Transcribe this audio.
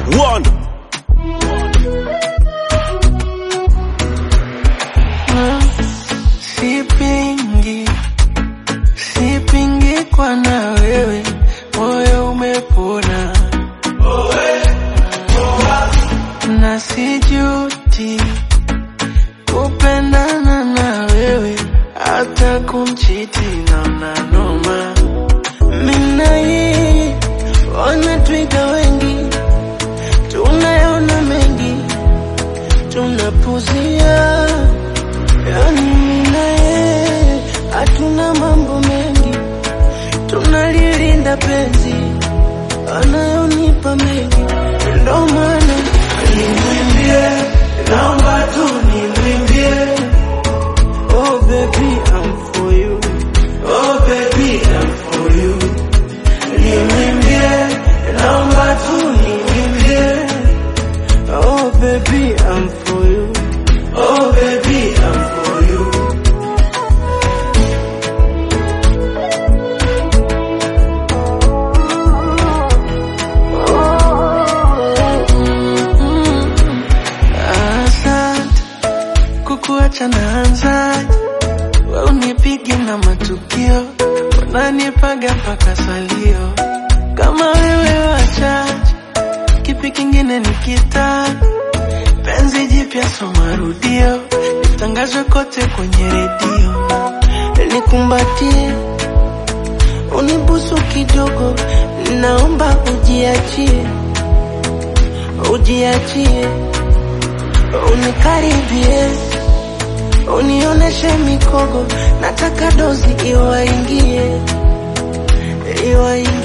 One. Sipingi kwa na wewe, moyo umepona. Na sijuti kupendana na wewe, hata kumchiti naona noma. Mina yeye wanatwiga wengi, tunayaona mengi, tunapuzia. Yani mina yeye hatuna mambo mengi, tunalilinda penzi anayonipa mengi. Ndo maana nimwimbie, naomba tu nimwimbie. Oh baby I'm for you, oh baby I'm for you. Nimwimbie, naomba tu nimwimbie. Oh baby I'm for you, oh baby I'm for you. Kukuacha naanzaje, wewe unipige na matukio, unanipaga mpaka salio. Kama wewe wachache, kipi kingine nikitaka? Penzi jipya so marudio, nitangazwe kote kwenye redio. Nikumbatie, unibusu kidogo, naomba ujiachie, ujiachie. Unikaribie, unioneshe mikogo, nataka dozi iwaingie, iwaingie.